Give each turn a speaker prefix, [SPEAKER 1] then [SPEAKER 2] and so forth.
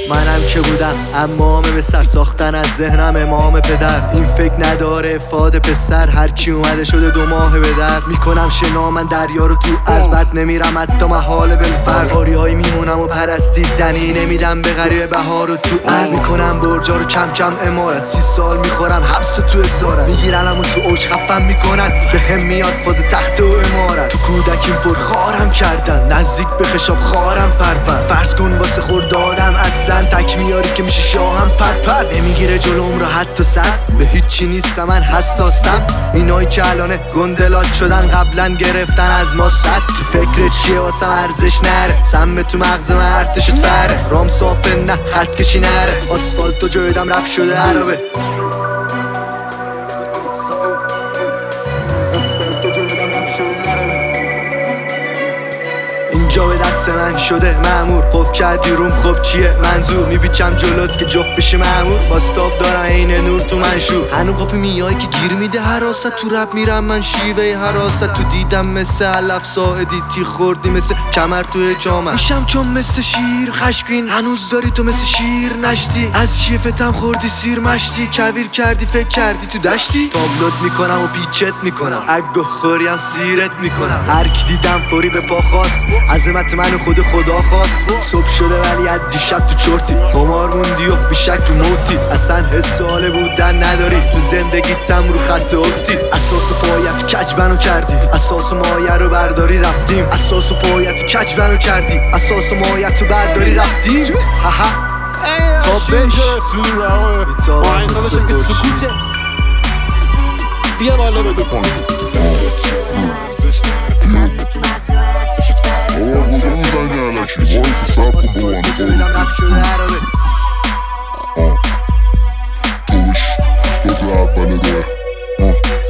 [SPEAKER 1] منم که بودم امام به سر ساختن از ذهنم امام پدر. این فکر نداره افاده پسر، هر کی اومده شده 2 ماه به در. میکنم شنا من دریا رو تو از بد نمیرم حتی محال بالفرض. آریایی میمونم و پرستیدنی نمیدم به غریبه بهار و تو ارز. میکنم برجا رو کم کم امارت، 30 سال میخورم حبس تو اسارت. میگیرنم و تو اوج خفم میکنن، به هم میاد فاز تخت و امارت. تو کودکیم پر خارم کردن، نزدیک به خشاب خارم پرپر. فرض کن واسه خوردادم اصلا تک میاری که میشه شاهم پرپر. نمیگیره جلوم رو حتی سر، به هیچی نیستم من حساسم. اینایی که الانه گندلات شدن قبلا گرفتن از ما صد. تو فکر چیه واسم ارزش نره، سم تو مغز من ارتشت فره. رام صافه نه خط کشی نره، آسفالتو جایدم رپ شده عربه. اینجا به دست من شده مأمور، قف کردی روم خب چیه منظور؟ میپیچم جلوت که جفت بشه مأمور، باستاب دارن این نور تو منشور. هنو قاپی میای که گیر میده حراست، تو رپ میرم من شیوه حراست. تو دیدم مثل علف ساعدی تی خوردی مثل کمر توی جامم. میشم چون مثل شیر خشکین، هنوز داری تو مثل شیر نشتی. از شیفتم خوردی سیر مشتی، کویر کردی فکر کردی تو دشتی. تابلوت میکنم و پیچت میکنم، اگه خوریم سیرت میکنم. هر کی دیدم فوری به پا خواست، عظمت منو خدا خواست. صبح شده ولی از دیشب تو چرتی، خمار موندی و بیشک رو موتی. اصلا حس حال بودن نداری، تو زندگیتم رو خط اوتی. اساس پایت کج بنو کردی، اساس مایه رو برداری رفتیم. اساس پایت کج بنو کردی، اساس مایه رو برداری رفتیم. هاها تابش
[SPEAKER 2] با این داداشم که سکوته بیا بالا بده
[SPEAKER 3] توش جز اول ده